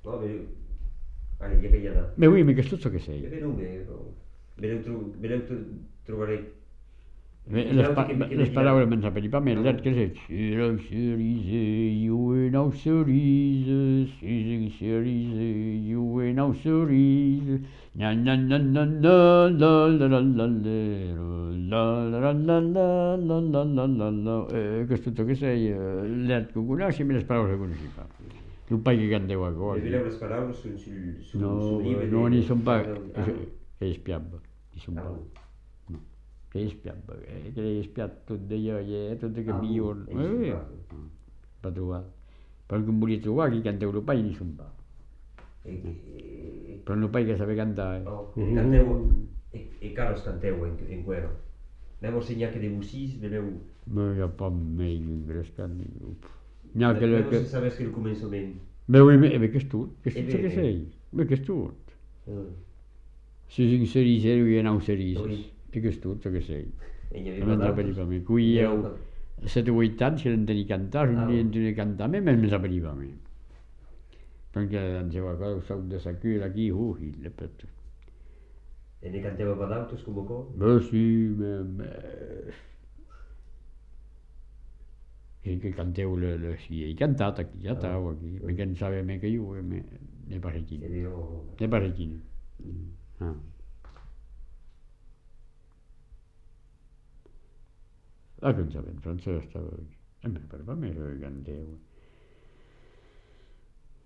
Oh, allez, il y en a. Mais oui, mais qu'est-ce que c'est? Mais non, mais là, trobaré. Les paraules me'n saperi pas, mais l'altre que c'est? Cerise, you ain't no cerise, cerise, you ain't no cerise, na na na na na la la la la la la la la la la la la la la questo che sei? L'altre que conosci, me les paraules que conosci pas. Tu pai che canteu a Mais cosa? là, les paroles sont sur No, livre no, ni son pas, ah, che spiabba, ni son ah, pas. bon. Che spiabba, che spiatto di ioie, tutto che Ah, bon, vivono. et ils sont pas. Pas trobar. Però che volia trovare chi canta europei ni son pas. Et, Però un europei che sapeva cantare. oh, et canteu, et Carlos canteu en cuero. Même enseigné que des moussis, de meu. Ma ja pas meglio in grescani. Neanche le Même che... si savais que le commencement. Ma oui, ma che stu? Che stu bene. che sei? Ma che stu? Mm. Si inserisce lui e non inserisce. Oui. E che stu che sei? Et il y avait Non pas sapeva d'autres. per me. Qui io 7-8 anni che non te ne cantare, Ah, non te ne cantare, ma non sapeva me. Perché diceva cosa so da sacura chi il petto. Et ne canteu pas d'autres comme quoi? Ma sì, che cantavo sì, hai cantata chi già stavo qui, perché non sapeva mica io, ne parecchini. Et io... Ne parecchini. Ah. La non sapeva, non sapeva stavo qui. E me per me che cantavo.